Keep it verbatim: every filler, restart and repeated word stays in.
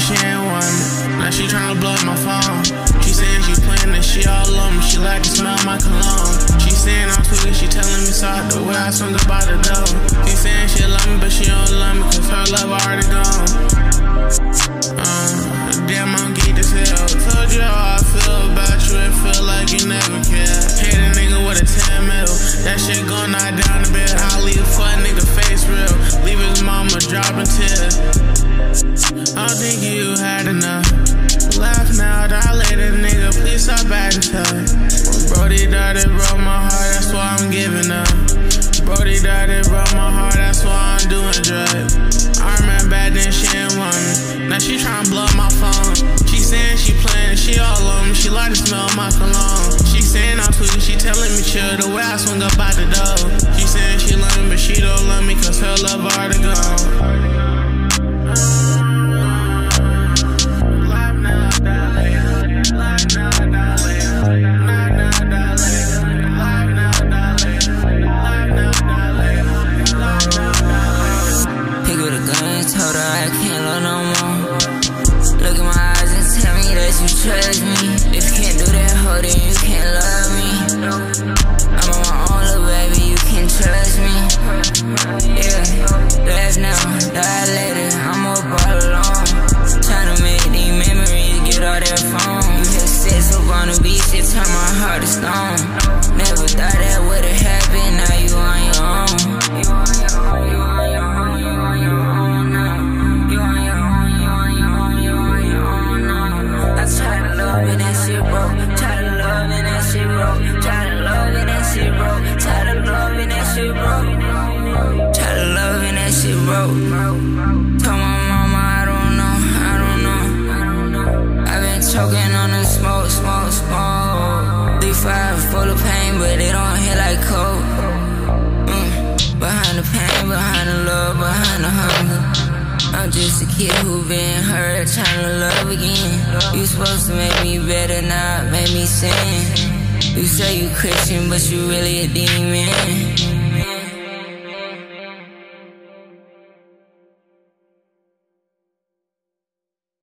she ain't want me. Now she tryna blow up my phone. She saying she playing that she all on me. She like to smell my cologne. She saying I'm Twitter, she telling me sorry the way I swing about the dough. She saying she love me, but she don't love me cause her love already gone. Uh, damn, I'm geeked as hell. Told you how I feel about you, it feel like you never cared. Hate a nigga with a ten mil. That shit gon' knock down the bed. I'll leave for a nigga face real. Leave his mama dropping tears. I don't think you had enough. Laugh now, dilated nigga, please stop acting tough. When Brody died, it broke my heart, that's why I'm giving up. Brody died, it broke my heart, that's why I'm doing drugs. I remember back then she ain't want me. Now she tryna blow up my phone. She saying she playing, she all on me. She like to smell my cologne. She saying I'm tweaking, she telling me chill the way I swing up out the door. She saying she love me, but she don't love me cause her love already gone. Told her I can't love no more. Look in my eyes and tell me that you trust me. If you can't do that, hold it, you can't love me. I'm on my own, little baby, you can trust me. Yeah, laugh now, die later, I'm up all alone. Tryna make these memories, get all that phone. You had sex up on the beach, it turned my heart to stone. Never thought that would've happened, now you on your own. You on your own, you on your own, you on your own. Told my mama I don't know, I don't know, I don't know. I've been choking on the smoke, smoke, smoke. Three five full of pain, but it don't hit like coke. Mm. Behind the pain, behind the love, behind the hunger. I'm just a kid who been hurt, trying to love again. You supposed to make me better, not make me sin. You say you Christian, but you really a demon.